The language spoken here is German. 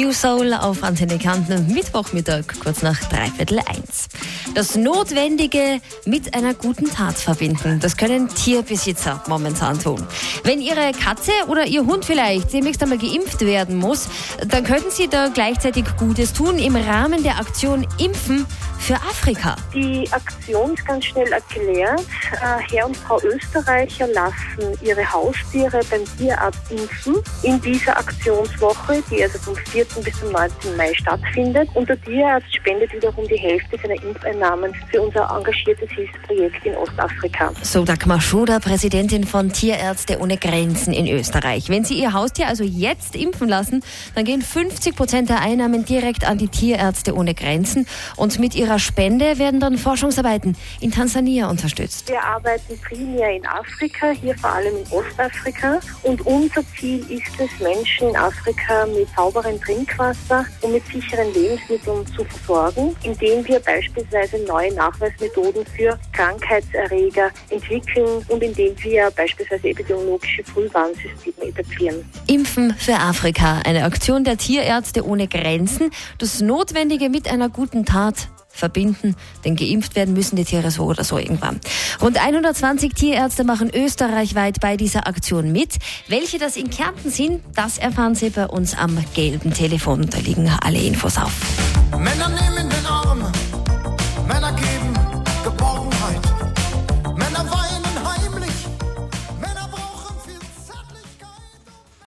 New Soul auf Antenne Kärnten, Mittwochmittag, kurz nach 1:15. Das Notwendige mit einer guten Tat verbinden, das können Tierbesitzer momentan tun. Wenn Ihre Katze oder Ihr Hund vielleicht demnächst einmal geimpft werden muss, dann könnten Sie da gleichzeitig Gutes tun im Rahmen der Aktion Impfen für Afrika. Die Aktion ist ganz schnell erklärt. Herr und Frau Österreicher lassen ihre Haustiere beim Tierarzt impfen in dieser Aktionswoche, die also vom 4. bis zum 19. Mai stattfindet. Und der Tierarzt spendet wiederum die Hälfte seiner Impfeinnahmen für unser engagiertes Hilfsprojekt in Ostafrika. So Dagmar Schuder, Präsidentin von Tierärzte ohne Grenzen in Österreich. Wenn Sie Ihr Haustier also jetzt impfen lassen, dann gehen 50% der Einnahmen direkt an die Tierärzte ohne Grenzen. Und mit ihrer Spende werden dann Forschungsarbeiten in Tansania unterstützt. Wir arbeiten primär in Afrika, hier vor allem in Ostafrika. Und unser Ziel ist es, Menschen in Afrika mit sauberem Trinkwasser und mit sicheren Lebensmitteln zu versorgen, indem wir beispielsweise neue Nachweismethoden für Krankheitserreger entwickeln und indem wir beispielsweise epidemiologische Frühwarnsysteme etablieren. Impfen für Afrika, eine Aktion der Tierärzte ohne Grenzen. Das Notwendige mit einer guten Tat verbinden, denn geimpft werden müssen die Tiere so oder so irgendwann. Rund 120 Tierärzte machen österreichweit bei dieser Aktion mit. Welche das in Kärnten sind, das erfahren Sie bei uns am gelben Telefon. Da liegen alle Infos auf.